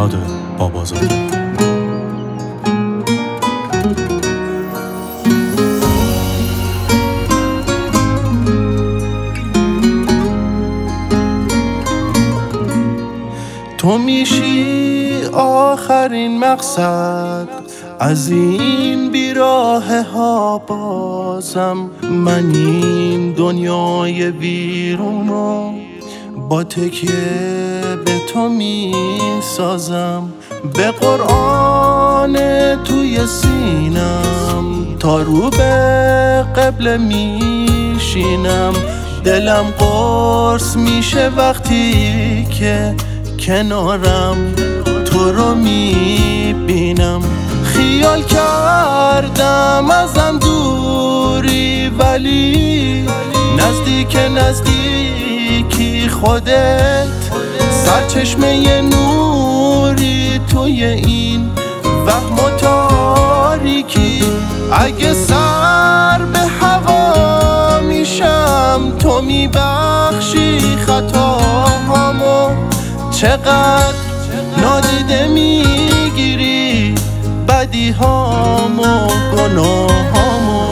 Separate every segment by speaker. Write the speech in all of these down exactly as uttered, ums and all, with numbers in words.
Speaker 1: فرهاد بابازاده.
Speaker 2: تو میشی آخرین مقصد از این بیراه ها، بازم من این دنیای ویرونو با تکیه به تو میسازم. به قرآن توی سینم تا رو به قبله میشینم. دلم قرص میشه وقتی که کنارم تو رو میبینم. خیال کردم ازم دوری، ولی نزدیک نزدیکی خودت سرچشمه نوری توی این وهم و تاریکی. اگه سر به هوا میشم تو میبخشی خطاهامو، چقدر نادیده میگیری بدیهام و گناهامو.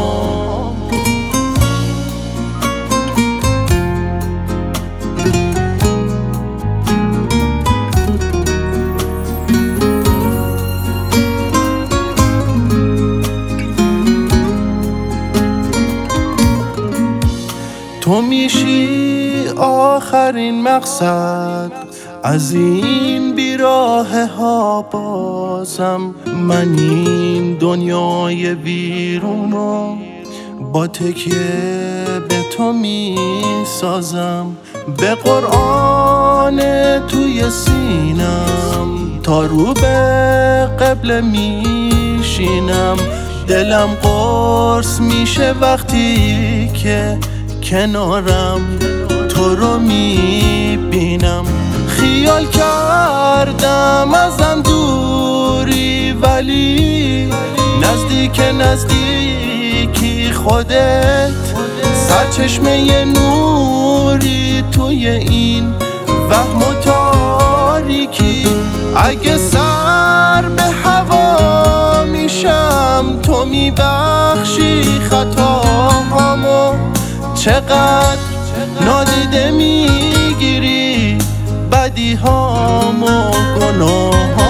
Speaker 2: تو میشی آخرین مقصد از این بیراه ها، بازم من این دنیای ویرونو با تکیه به تو میسازم. به قرآن توی سینم تا رو به قبله میشینم. دلم قرص میشه وقتی که کنارم تو رو میبینم. خیال کردم ازم دوری، ولی نزدیک نزدیکی خودت سرچشمه نوری توی این وهم و تاریکی. اگه سر به هوا میشم تو میبخشی خطاهامو، چقدر نادیده میگیری بدیهام و گناهام.